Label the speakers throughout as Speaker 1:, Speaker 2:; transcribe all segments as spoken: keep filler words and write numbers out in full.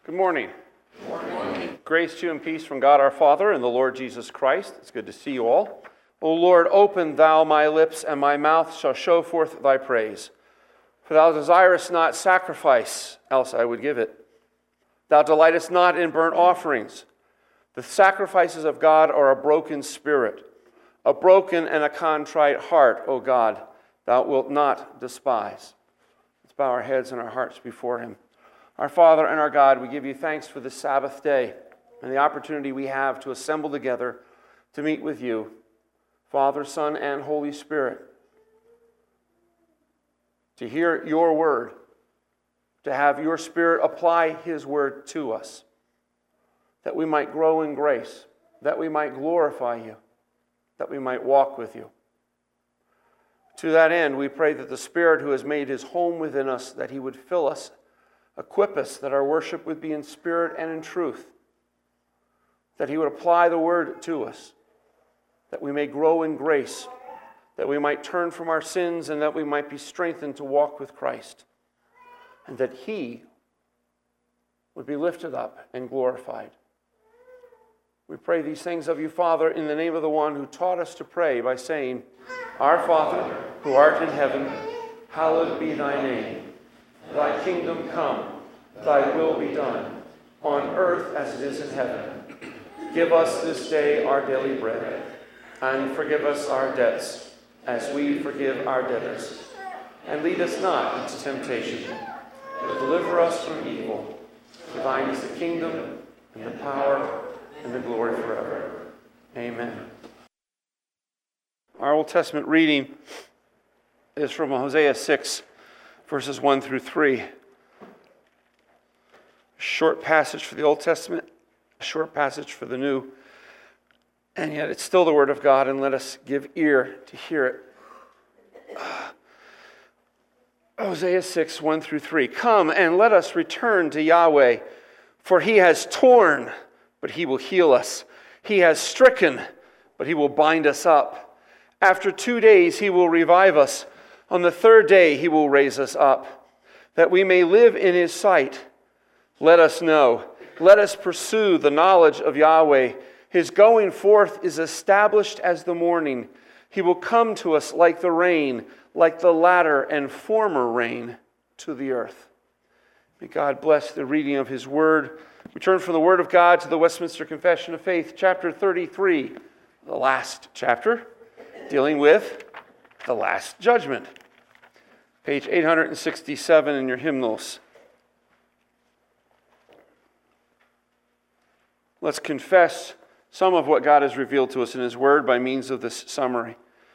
Speaker 1: Good morning. Good morning. Grace to you and peace from God our Father and the Lord Jesus Christ. It's good to see you all. O Lord, open thou my lips, and my mouth shall show forth thy praise. For thou desirest not sacrifice, else I would give it. Thou delightest not in burnt offerings. The sacrifices of God are a broken spirit, a broken and a contrite heart, O God, thou wilt not despise. Let's bow our heads and our hearts before him. Our Father and our God, we give you thanks for this Sabbath day and the opportunity we have to assemble together to meet with you, Father, Son, and Holy Spirit, to hear your word, to have your Spirit apply his word to us, that we might grow in grace, that we might glorify you, that we might walk with you. To that end, we pray that the Spirit who has made his home within us, that he would fill us, equip us, that our worship would be in spirit and in truth, that he would apply the word to us, that we may grow in grace, that we might turn from our sins, and that we might be strengthened to walk with Christ, and that he would be lifted up and glorified. We pray these things of you, Father, in the name of the one who taught us to pray by saying, Our Father, who art in heaven, hallowed be thy name. Thy kingdom come, thy will be done, on earth as it is in heaven. Give us this day our daily bread, and forgive us our debts, as we forgive our debtors. And lead us not into temptation, but deliver us from evil. For thine is the kingdom, and the power, and the glory forever. Amen. Our Old Testament reading is from Hosea six, verses one through three. A short passage for the Old Testament, a short passage for the New, and yet it's still the Word of God, and let us give ear to hear it. Uh, Hosea six, one through three. Come and let us return to Yahweh, for he has torn, but he will heal us. He has stricken, but he will bind us up. After two days he will revive us. On the third day he will raise us up, that we may live in his sight. Let us know. Let us pursue the knowledge of Yahweh. His going forth is established as the morning. He will come to us like the rain, like the latter and former rain to the earth. May God bless the reading of his word. We turn from the word of God to the Westminster Confession of Faith, chapter thirty-three, the last chapter, dealing with the Last Judgment. Page eight hundred sixty-seven in your hymnals. Let's confess some of what God has revealed to us in his word by means of this summary.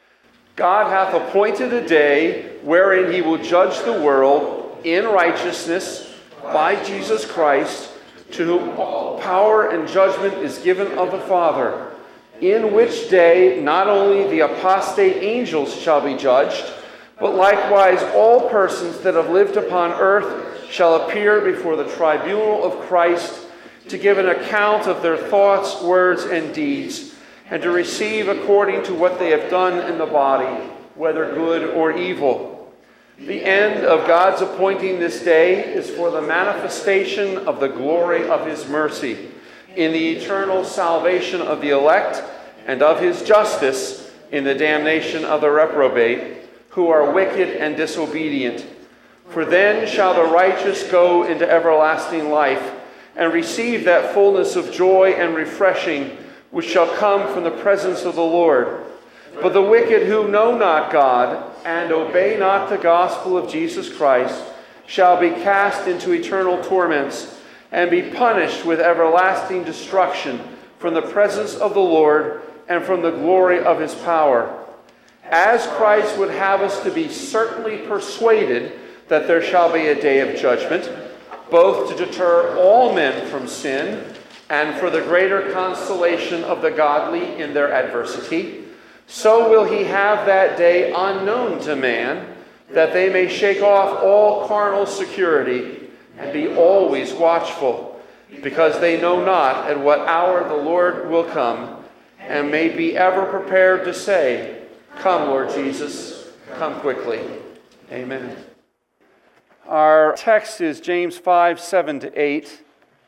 Speaker 1: God hath appointed a day wherein he will judge the world in righteousness by Jesus Christ, to whom all power and judgment is given of the Father, in which day not only the apostate angels shall be judged, but likewise all persons that have lived upon earth shall appear before the tribunal of Christ to give an account of their thoughts, words, and deeds, and to receive according to what they have done in the body, whether good or evil. The end of God's appointing this day is for the manifestation of the glory of his mercy, in the eternal salvation of the elect, and of his justice in the damnation of the reprobate, who are wicked and disobedient. For then shall the righteous go into everlasting life, and receive that fullness of joy and refreshing which shall come from the presence of the Lord. But the wicked who know not God, and obey not the gospel of Jesus Christ, shall be cast into eternal torments, and be punished with everlasting destruction from the presence of the Lord and from the glory of his power. As Christ would have us to be certainly persuaded that there shall be a day of judgment, both to deter all men from sin and for the greater consolation of the godly in their adversity, so will he have that day unknown to man, that they may shake off all carnal security and be always watchful, because they know not at what hour the Lord will come, and may be ever prepared to say, Come, Lord Jesus, come quickly. Amen. Our text is James five, seven to eight.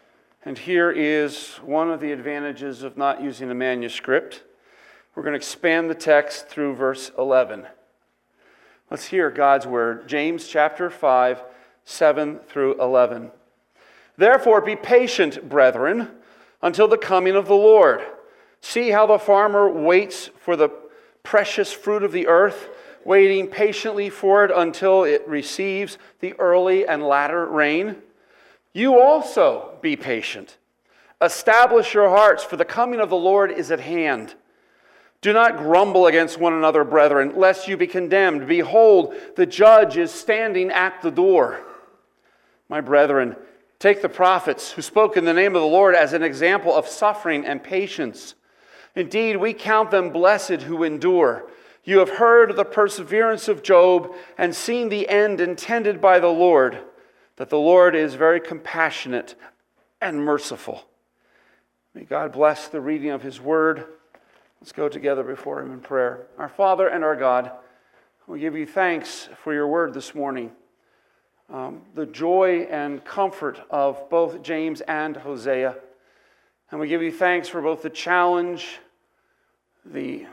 Speaker 1: And here is one of the advantages of not using a manuscript. We're going to expand the text through verse eleven. Let's hear God's word. James chapter five, seven through eleven. Therefore be patient, brethren, until the coming of the Lord. See how the farmer waits for the precious fruit of the earth, waiting patiently for it until it receives the early and latter rain. You also be patient. Establish your hearts, for the coming of the Lord is at hand. Do not grumble against one another, brethren, lest you be condemned. Behold, the judge is standing at the door. My brethren, take the prophets who spoke in the name of the Lord as an example of suffering and patience. Indeed, we count them blessed who endure. You have heard of the perseverance of Job and seen the end intended by the Lord, that the Lord is very compassionate and merciful. May God bless the reading of his word. Let's go together before him in prayer. Our Father and our God, we give you thanks for your word this morning. Um, the joy and comfort of both James and Hosea. And we give you thanks for both the challenge, the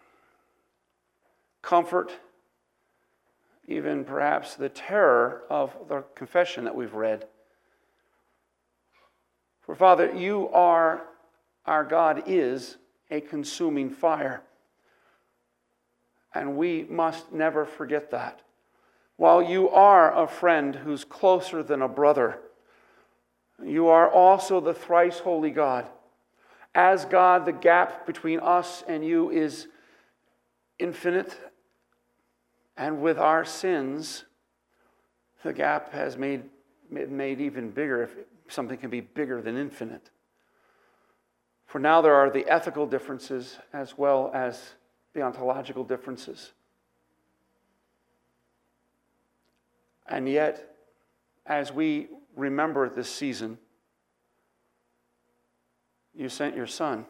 Speaker 1: comfort, even perhaps the terror of the confession that we've read. For Father, you are, our God is a consuming fire. And we must never forget that. While you are a friend who's closer than a brother, you are also the thrice holy God. As God, the gap between us and you is infinite. And with our sins, the gap has made, made even bigger, if something can be bigger than infinite. For now there are the ethical differences as well as the ontological differences. And yet, as we remember this season, you sent your Son.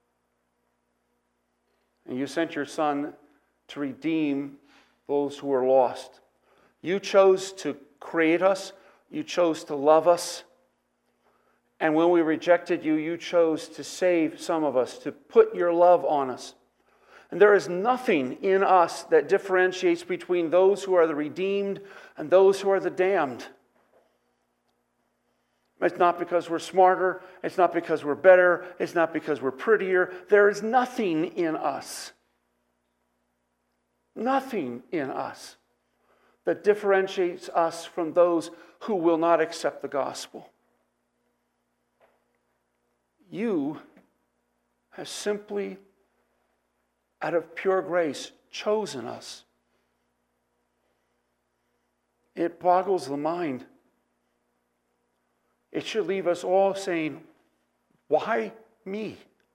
Speaker 1: And you sent your Son to redeem those who are lost. You chose to create us. You chose to love us. And when we rejected you, you chose to save some of us, to put your love on us. And there is nothing in us that differentiates between those who are the redeemed and those who are the damned. It's not because we're smarter. It's not because we're better. It's not because we're prettier. There is nothing in us. Nothing in us that differentiates us from those who will not accept the gospel. You have simply, out of pure grace, chosen us. It boggles the mind. It should leave us all saying, why me?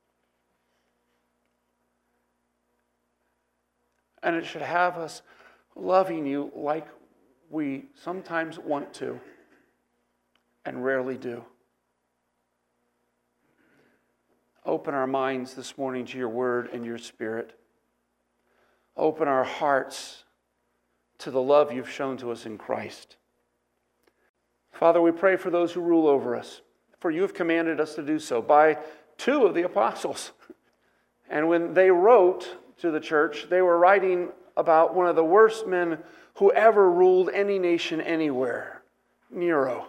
Speaker 1: And it should have us loving you like we sometimes want to and rarely do. Open our minds this morning to your word and your spirit. Open our hearts to the love you've shown to us in Christ. Father, we pray for those who rule over us, for you have commanded us to do so by two of the apostles. And when they wrote to the church, they were writing about one of the worst men who ever ruled any nation anywhere, Nero.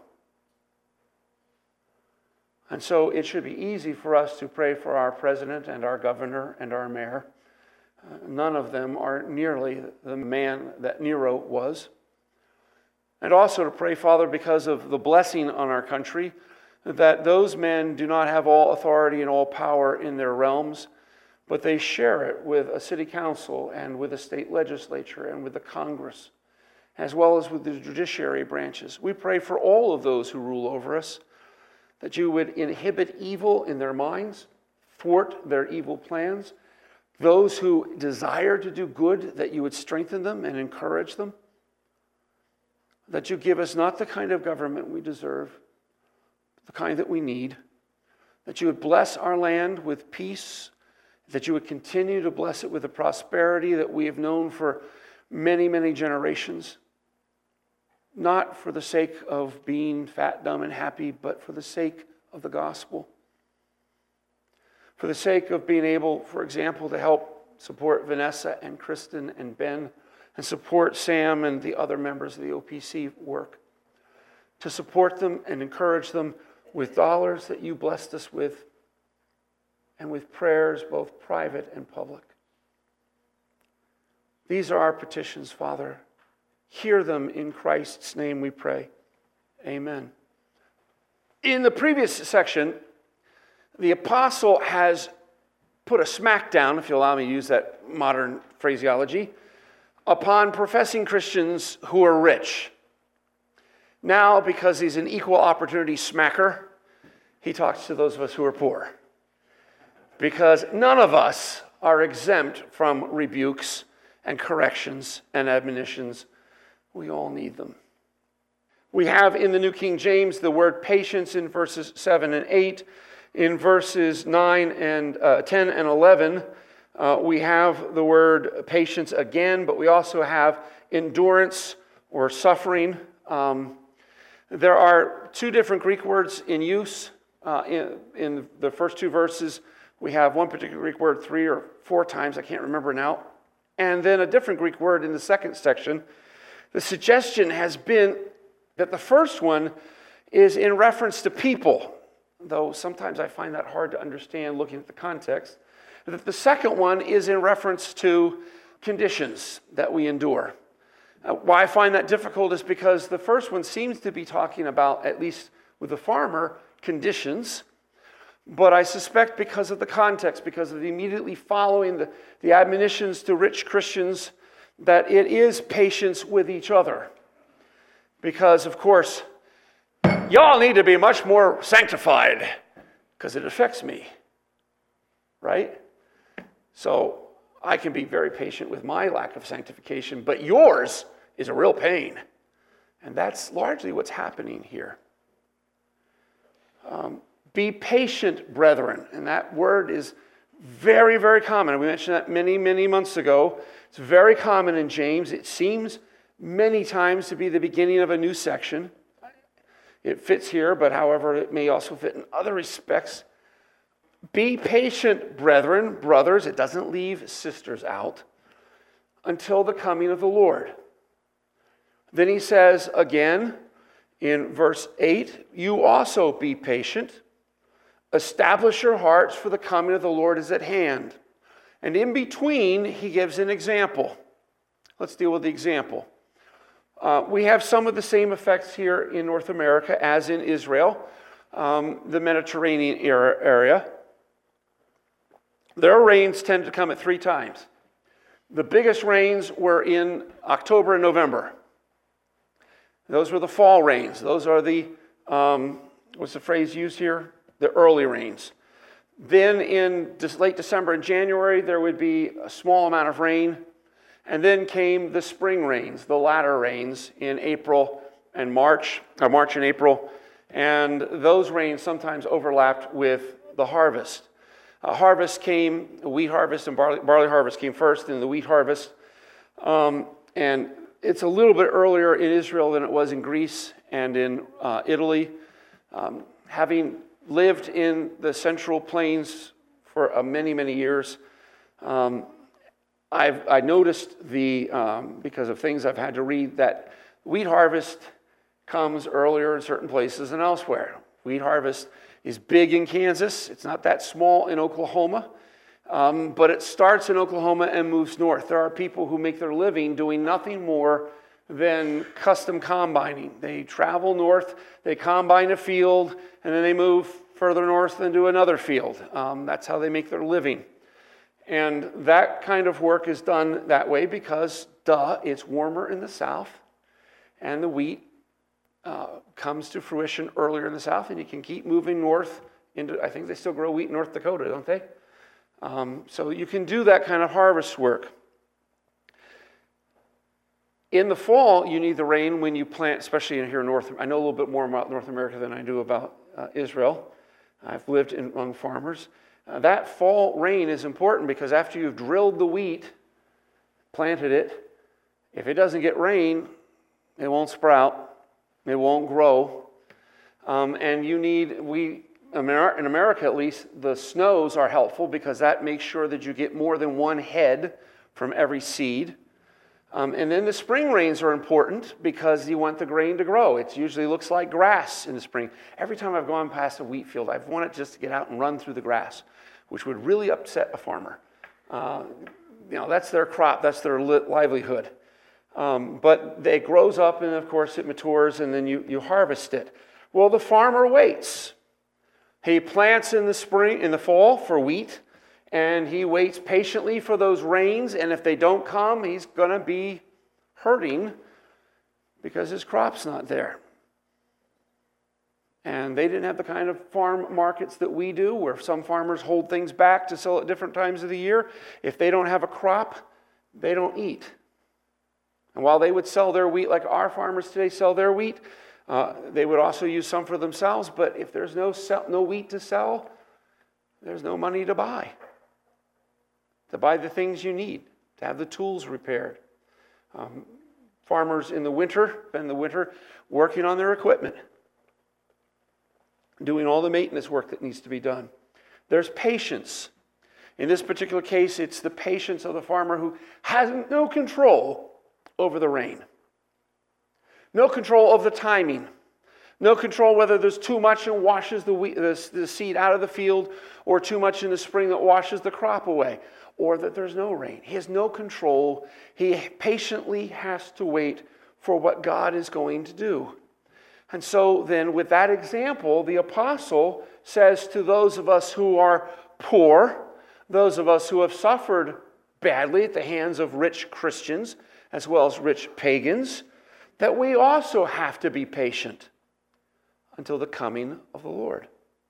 Speaker 1: And so it should be easy for us to pray for our president and our governor and our mayor. Uh, none of them are nearly the man that Nero was. And also to pray, Father, because of the blessing on our country, that those men do not have all authority and all power in their realms, but they share it with a city council and with a state legislature and with the Congress, as well as with the judiciary branches. We pray for all of those who rule over us, that you would inhibit evil in their minds, thwart their evil plans. Those who desire to do good, that you would strengthen them and encourage them. That you give us not the kind of government we deserve, but the kind that we need. That you would bless our land with peace. That you would continue to bless it with the prosperity that we have known for many, many generations. Not for the sake of being fat, dumb, and happy, but for the sake of the gospel. For the sake of being able, for example, to help support Vanessa and Kristen and Ben, and support Sam and the other members of the O P C work. To support them and encourage them with dollars that you blessed us with, and with prayers both private and public. These are our petitions, Father. Hear them in Christ's name, we pray. Amen. In the previous section, the apostle has put a smackdown, if you allow me to use that modern phraseology, upon professing Christians who are rich. Now, because he's an equal opportunity smacker, he talks to those of us who are poor. Because none of us are exempt from rebukes and corrections and admonitions. We all need them. We have in the New King James the word patience in verses seven and eight. In verses nine and uh, ten and eleven, uh, we have the word patience again, but we also have endurance or suffering. Um, there are two different Greek words in use. Uh, in, in the first two verses, we have one particular Greek word three or four times, I can't remember now, and then a different Greek word in the second section. The suggestion has been that the first one is in reference to people, though sometimes I find that hard to understand looking at the context. That the second one is in reference to conditions that we endure. Uh, why I find that difficult is because the first one seems to be talking about, at least with the farmer, conditions. But I suspect because of the context, because of the immediately following the, the admonitions to rich Christians, that it is patience with each other. Because, of course, y'all need to be much more sanctified because it affects me, right? So I can be very patient with my lack of sanctification, but yours is a real pain. And that's largely what's happening here. Um, be patient, brethren. And that word is very, very common. We mentioned that many, many months ago. It's very common in James. It seems many times to be the beginning of a new section. It fits here, but however, it may also fit in other respects. Be patient, brethren, brothers. It doesn't leave sisters out, until the coming of the Lord. Then he says again in verse eight, you also be patient. Establish your hearts, for the coming of the Lord is at hand. And in between, he gives an example. Let's deal with the example. Uh, we have some of the same effects here in North America as in Israel, um, the Mediterranean area. Their rains tend to come at three times. The biggest rains were in October and November. Those were the fall rains. Those are the, um, what's the phrase used here? The early rains. Then in late December and January, there would be a small amount of rain. And then came the spring rains, the latter rains in April and March, or March and April. And those rains sometimes overlapped with the harvest. Uh, harvest came, wheat harvest and barley, barley harvest came first, and the wheat harvest. Um, and it's a little bit earlier in Israel than it was in Greece and in uh, Italy. Um, having lived in the Central Plains for uh, many, many years, um, I've I noticed the, um, because of things I've had to read, that wheat harvest comes earlier in certain places than elsewhere. Wheat harvest is big in Kansas. It's not that small in Oklahoma, um, but it starts in Oklahoma and moves north. There are people who make their living doing nothing more than custom combining. They travel north, they combine a field, and then they move further north and do another field. Um, that's how they make their living. And that kind of work is done that way because, duh, it's warmer in the south, and the wheat uh, comes to fruition earlier in the south, and you can keep moving north into, I think they still grow wheat in North Dakota, don't they? Um, so you can do that kind of harvest work. In the fall, you need the rain when you plant, especially in here in North, I know a little bit more about North America than I do about uh, Israel. I've lived in, among farmers. Uh, that fall rain is important because after you've drilled the wheat, planted it, if it doesn't get rain, it won't sprout, it won't grow. Um, and you need, we Amer- in America at least, the snows are helpful because that makes sure that you get more than one head from every seed. Um, and then the spring rains are important because you want the grain to grow. It usually looks like grass in the spring. Every time I've gone past a wheat field, I've wanted just to get out and run through the grass, which would really upset a farmer. Uh, you know, that's their crop, that's their li- livelihood. Um, but it grows up, and of course it matures, and then you, you harvest it. Well, the farmer waits. He plants in the spring, in the fall for wheat, and he waits patiently for those rains, and if they don't come, he's going to be hurting because his crop's not there. And they didn't have the kind of farm markets that we do, where some farmers hold things back to sell at different times of the year. If they don't have a crop, they don't eat. And while they would sell their wheat like our farmers today sell their wheat, uh, they would also use some for themselves. But if there's no sell, no wheat to sell, there's no money to buy. To buy the things you need, to have the tools repaired. Um, farmers in the winter, spend the winter working on their equipment, doing all the maintenance work that needs to be done. There's patience. In this particular case, it's the patience of the farmer who has no control over the rain. No control of the timing. No control whether there's too much and washes the, wheat, the, the seed out of the field, or too much in the spring that washes the crop away, or that there's no rain. He has no control. He patiently has to wait for what God is going to do. And so then with that example, the apostle says to those of us who are poor, those of us who have suffered badly at the hands of rich Christians, as well as rich pagans, that we also have to be patient until the coming of the Lord.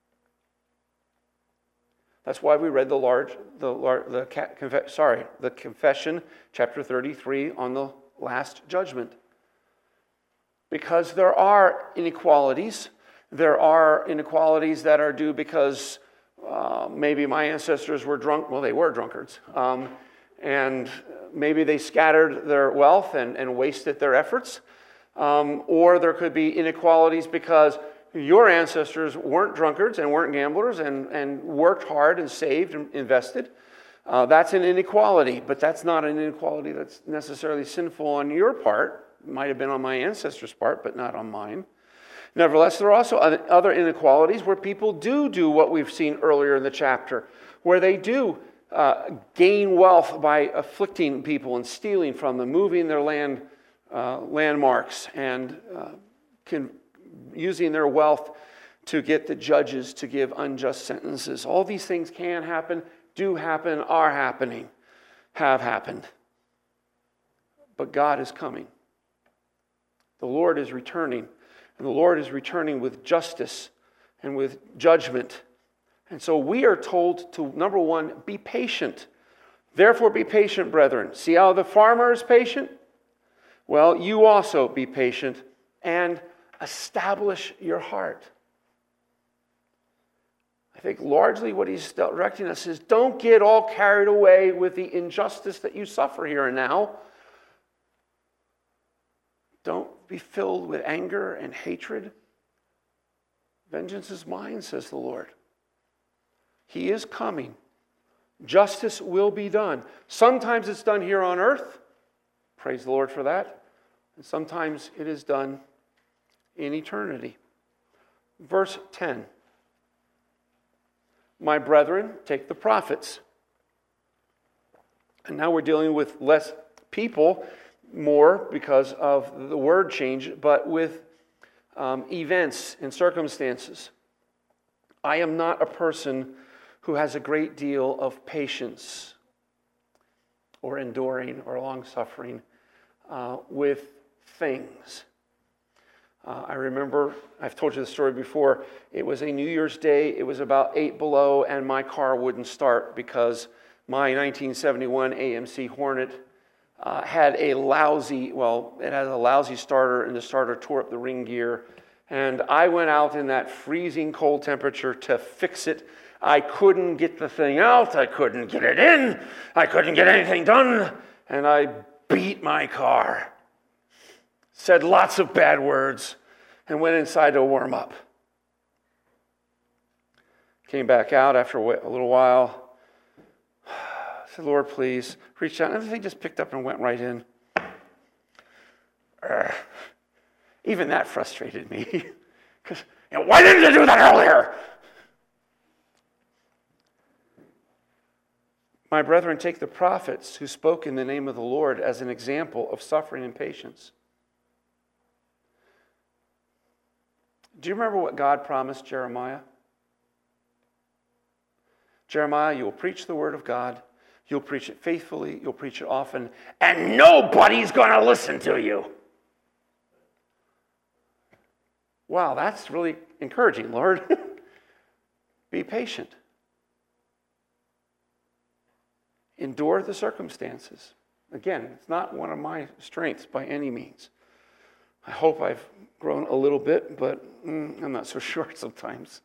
Speaker 1: That's why we read the large, the large, the conf- sorry, the confession, chapter thirty-three, on the last judgment. Because there are inequalities. There are inequalities that are due because uh, maybe my ancestors were drunk. Well, they were drunkards. Um, and maybe they scattered their wealth and, and wasted their efforts. Um, or there could be inequalities because your ancestors weren't drunkards and weren't gamblers and, and worked hard and saved and invested. Uh, that's an inequality, but that's not an inequality that's necessarily sinful on your part. It might have been on my ancestors' part, but not on mine. Nevertheless, there are also other inequalities where people do do what we've seen earlier in the chapter, where they do uh, gain wealth by afflicting people and stealing from them, moving their land uh, landmarks and uh, can, using their wealth to get the judges to give unjust sentences. All these things can happen, do happen, are happening, have happened. But God is coming. The Lord is returning. And the Lord is returning with justice and with judgment. And so we are told to, number one, be patient. Therefore be patient, brethren. See how the farmer is patient? Well, you also be patient and establish your heart. I think largely what he's directing us is don't get all carried away with the injustice that you suffer here and now. Don't be filled with anger and hatred. Vengeance is mine, says the Lord. He is coming. Justice will be done. Sometimes it's done here on earth. Praise the Lord for that. And sometimes it is done in eternity. Verse ten. My brethren, take the prophets. And now we're dealing with less people, more because of the word change, but with um, events and circumstances. I am not a person who has a great deal of patience or enduring or long-suffering uh, with things. Uh, I remember, I've told you the story before, it was a New Year's Day, it was about eight below, and my car wouldn't start because my nineteen seventy-one A M C Hornet Uh, had a lousy, well, it had a lousy starter, and the starter tore up the ring gear. And I went out in that freezing cold temperature to fix it. I couldn't get the thing out. I couldn't get it in. I couldn't get anything done. And I beat my car. Said lots of bad words and went inside to warm up. Came back out after a little while. I said, Lord, please. Reached out, and everything just picked up and went right in. Urgh. Even that frustrated me. Because, you know, why didn't you do that earlier? My brethren, take the prophets who spoke in the name of the Lord as an example of suffering and patience. Do you remember what God promised Jeremiah? Jeremiah, you will preach the word of God. You'll preach it faithfully. You'll preach it often. And nobody's going to listen to you. Wow, that's really encouraging, Lord. Be patient. Endure the circumstances. Again, it's not one of my strengths by any means. I hope I've grown a little bit, but mm, I'm not so sure sometimes.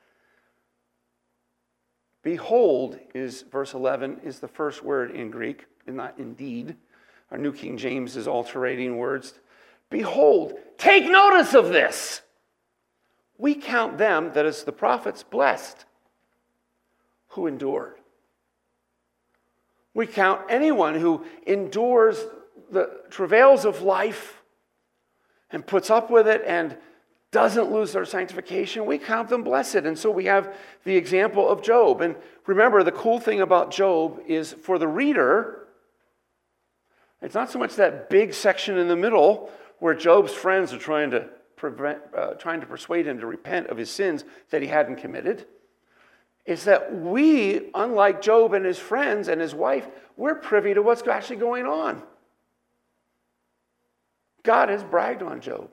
Speaker 1: Behold is, verse eleven, is the first word in Greek, and not indeed. Our New King James is altering words. Behold, take notice of this. We count them, that is the prophets, blessed who endured. We count anyone who endures the travails of life and puts up with it and doesn't lose their sanctification. We count them blessed. And so we have the example of Job. And remember, the cool thing about Job is for the reader, it's not so much that big section in the middle where Job's friends are trying to prevent, uh, trying to persuade him to repent of his sins that he hadn't committed. Is that we, unlike Job and his friends and his wife, we're privy to what's actually going on. God has bragged on Job.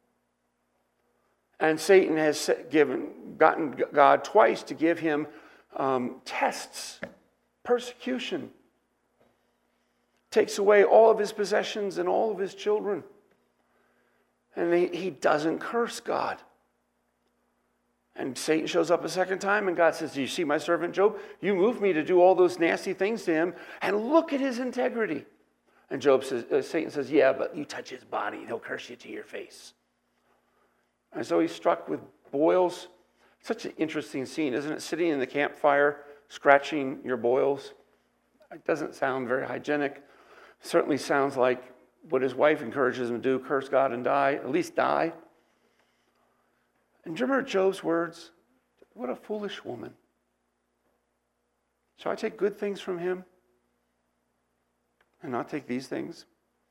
Speaker 1: And Satan has given, gotten God twice to give him um, tests, persecution. Takes away all of his possessions and all of his children. And he, he doesn't curse God. And Satan shows up a second time, and God says, do you see my servant Job? You moved me to do all those nasty things to him, and look at his integrity. And Job says, uh, Satan says, yeah, but you touch his body, he'll curse you to your face. And so he's struck with boils. Such an interesting scene, isn't it? Sitting in the campfire, scratching your boils. It doesn't sound very hygienic. It certainly sounds like what his wife encourages him to do, curse God and die, at least die. And do you remember Job's words? What a foolish woman. Shall I take good things from him and not take these things?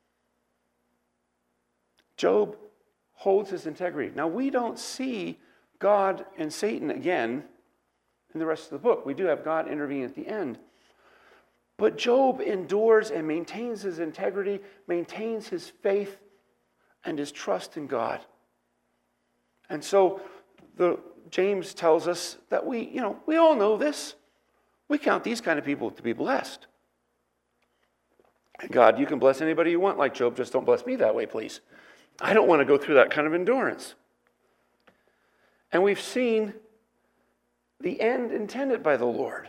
Speaker 1: Job holds his integrity. Now, we don't see God and Satan again in the rest of the book. We do have God intervene at the end. But Job endures and maintains his integrity, maintains his faith and his trust in God. And so the James tells us that we, you know, we all know this. We count these kind of people to be blessed. And God, you can bless anybody you want like Job, just don't bless me that way, please. I don't want to go through that kind of endurance. And we've seen the end intended by the Lord.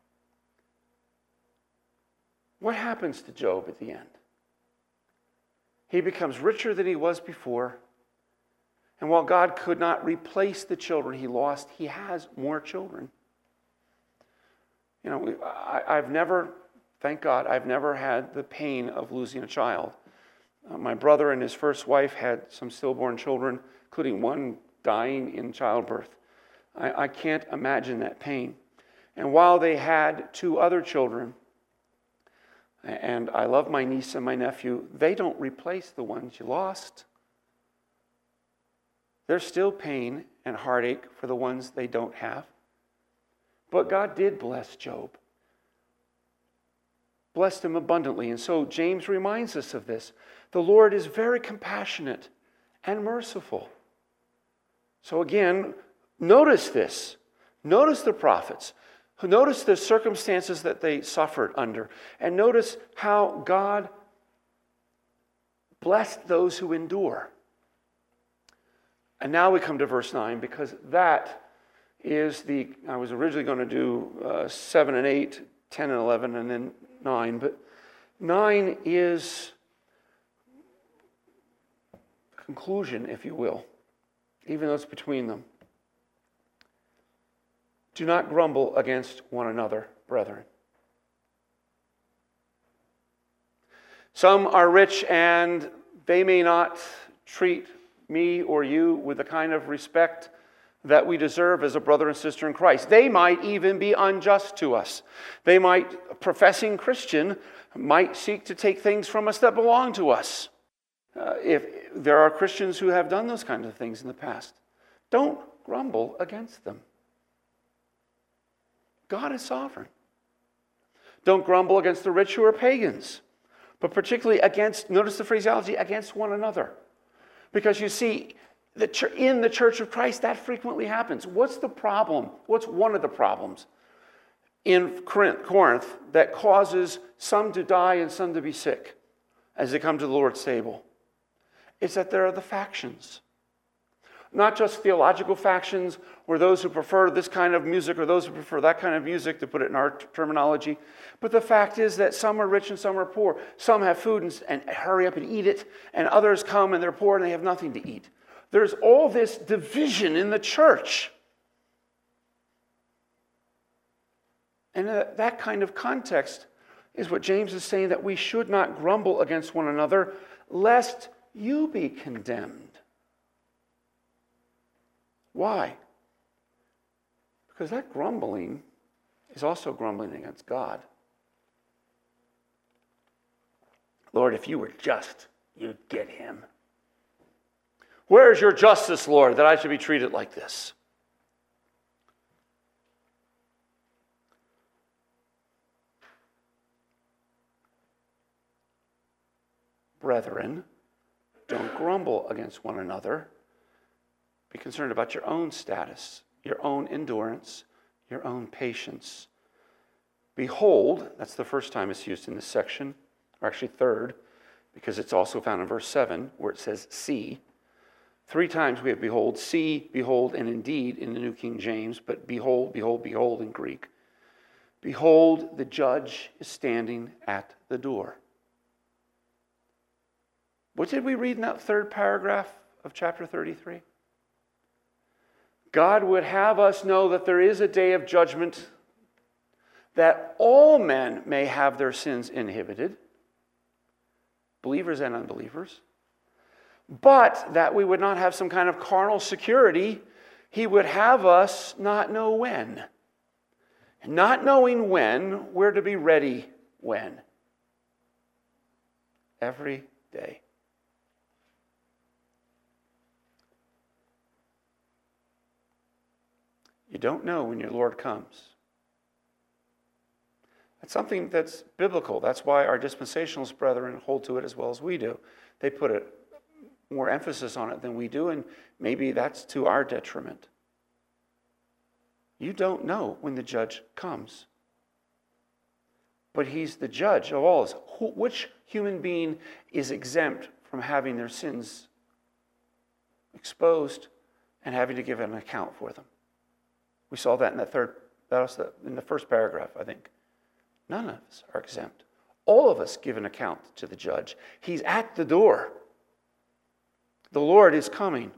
Speaker 1: What happens to Job at the end? He becomes richer than he was before. And while God could not replace the children he lost, he has more children. You know, I, I've never, thank God, I've never had the pain of losing a child. Uh, my brother and his first wife had some stillborn children, including one dying in childbirth. I, I can't imagine that pain. And while they had two other children, and I love my niece and my nephew, they don't replace the ones you lost. There's still pain and heartache for the ones they don't have. But God did bless Job. Blessed him abundantly. And so James reminds us of this. The Lord is very compassionate and merciful. So again, notice this. Notice the prophets. Notice the circumstances that they suffered under. And notice how God blessed those who endure. And now we come to verse nine, because that is the, I was originally going to do uh, seven and eight, ten and eleven, and then nine. But nine is conclusion, if you will, even though it's between them. Do not grumble against one another, brethren. Some are rich and they may not treat me or you with the kind of respect that we deserve as a brother and sister in Christ. They might even be unjust to us. They might, professing Christian, might seek to take things from us that belong to us. Uh, if there are Christians who have done those kinds of things in the past, don't grumble against them. God is sovereign. Don't grumble against the rich who are pagans, but particularly against, notice the phraseology, against one another. Because you see, the ch- in the Church of Christ, that frequently happens. What's the problem? What's one of the problems in Corinth that causes some to die and some to be sick as they come to the Lord's table? It's that there are the factions. Not just theological factions, or those who prefer this kind of music or those who prefer that kind of music, to put it in our terminology. But the fact is that some are rich and some are poor. Some have food and, and hurry up and eat it, and others come and they're poor and they have nothing to eat. There's all this division in the church. And that kind of context is what James is saying, that we should not grumble against one another, lest you be condemned. Why? Because that grumbling is also grumbling against God. Lord, if you were just, you'd get him. Where is your justice, Lord, that I should be treated like this? Brethren, don't grumble against one another. Be concerned about your own status, your own endurance, your own patience. Behold, that's the first time it's used in this section, or actually third, because it's also found in verse seven, where it says see. Three times we have behold, see, behold, and indeed in the New King James, but behold, behold, behold in Greek. Behold, the judge is standing at the door. What did we read in that third paragraph of chapter thirty-three? God would have us know that there is a day of judgment, that all men may have their sins inhibited, believers and unbelievers, but that we would not have some kind of carnal security. He would have us not know when. And not knowing when, we're to be ready when? Every day. You don't know when your Lord comes. That's something that's biblical. That's why our dispensationalist brethren hold to it as well as we do. They put a more emphasis on it than we do, and maybe that's to our detriment. You don't know when the judge comes. But he's the judge of all. Which human being is exempt from having their sins exposed and having to give an account for them? We saw that in the third, that was the, in the first paragraph, I think. None of us are exempt. All of us give an account to the judge. He's at the door. The Lord is coming.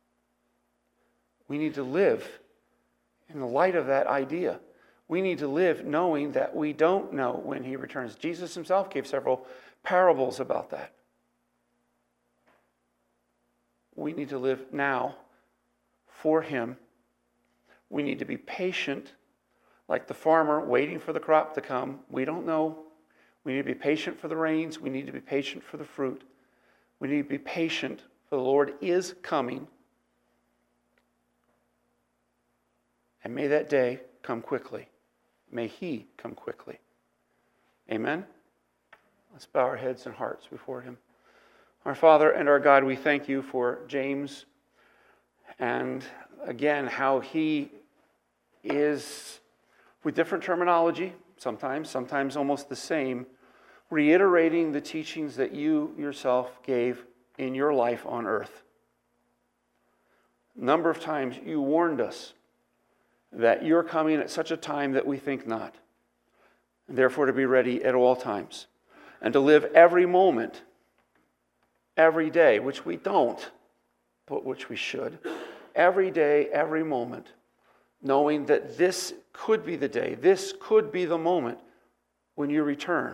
Speaker 1: We need to live in the light of that idea. We need to live knowing that we don't know when he returns. Jesus himself gave several parables about that. We need to live now for him. We need to be patient, like the farmer waiting for the crop to come. We don't know. We need to be patient for the rains. We need to be patient for the fruit. We need to be patient, for the Lord is coming. And may that day come quickly. May he come quickly. Amen? Let's bow our heads and hearts before him. Our Father and our God, we thank you for James, and again, how he is, with different terminology, sometimes, sometimes almost the same, reiterating the teachings that you yourself gave in your life on earth. A number of times you warned us that you're coming at such a time that we think not, and therefore to be ready at all times, and to live every moment, every day, which we don't, but which we should, every day, every moment, knowing that this could be the day, this could be the moment when you return.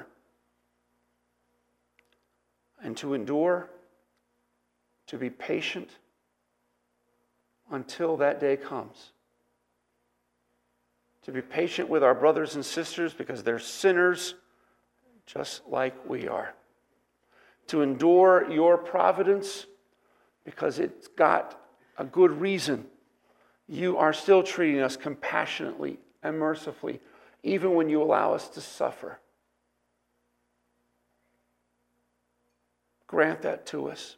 Speaker 1: And to endure, to be patient until that day comes. To be patient with our brothers and sisters because they're sinners just like we are. To endure your providence because it's got a good reason. You are still treating us compassionately and mercifully, even when you allow us to suffer. Grant that to us.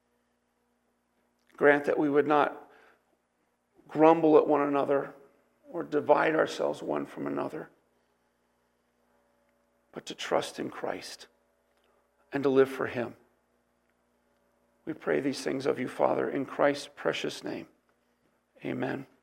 Speaker 1: Grant that we would not grumble at one another or divide ourselves one from another, but to trust in Christ and to live for Him. We pray these things of you, Father, in Christ's precious name. Amen.